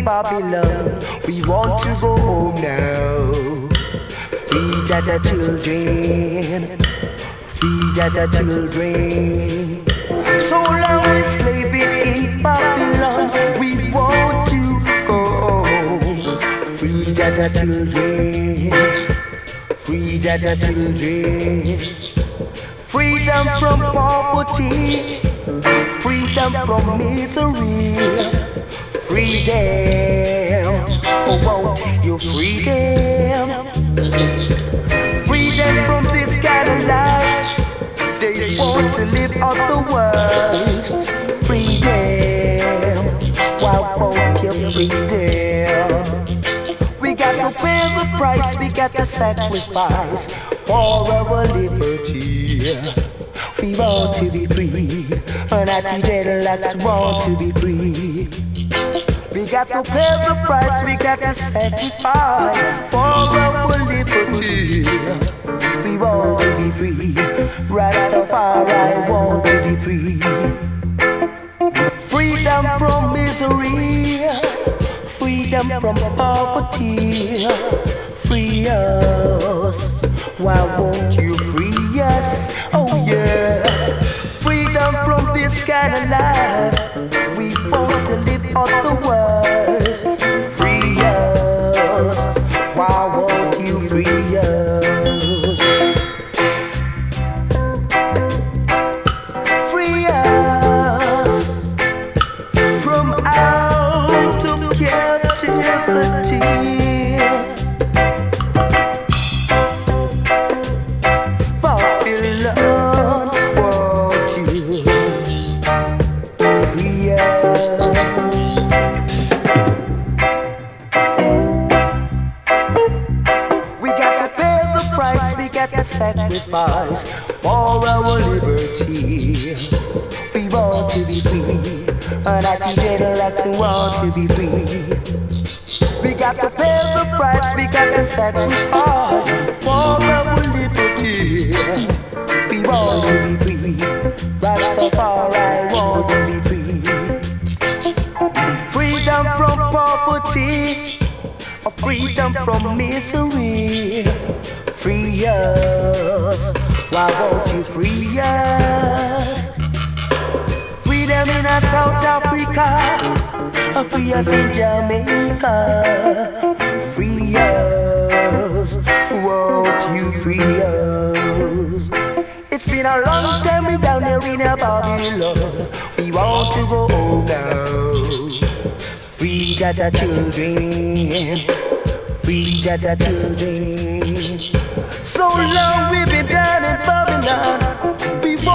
in Babylon. We want to go home now. Free Jaja children, free Jaja children. So long we slaving in Babylon. We want to go home. Free Jaja children, free Jaja children. Freedom from poverty, freedom from misery, freedom, oh won't you freedom, freedom from this kind of life, they want to live out the world, freedom, why won't you freedom, we got to pay the price, we got to sacrifice for our liberty. We want to be free, and at the dreadlocks want to be free. We got to pay the price, we got to sacrifice for our liberty. We want to be free, Rastafari want to be free. Freedom from misery, freedom from poverty. Free us, why won't you free us? Oh yes, freedom from this kind of life. We want to live on the world. Free us, why won't you free us? Free us from out of captivity. Sacrifice for our liberty. We want to be free, and I think they'd like to want to be free. We got to pay the price, we got to sacrifice for our liberty. We want to be free, Rastafari want to be free. Freedom from poverty, freedom from misery. Free us, why won't you free us? Freedom in South Africa, free us in Jamaica. Free us, won't you free us? It's been a long time we down there in Babylon. We want to go home now. Free Jaja children, free Jaja children. So long we've been down in Babylon. We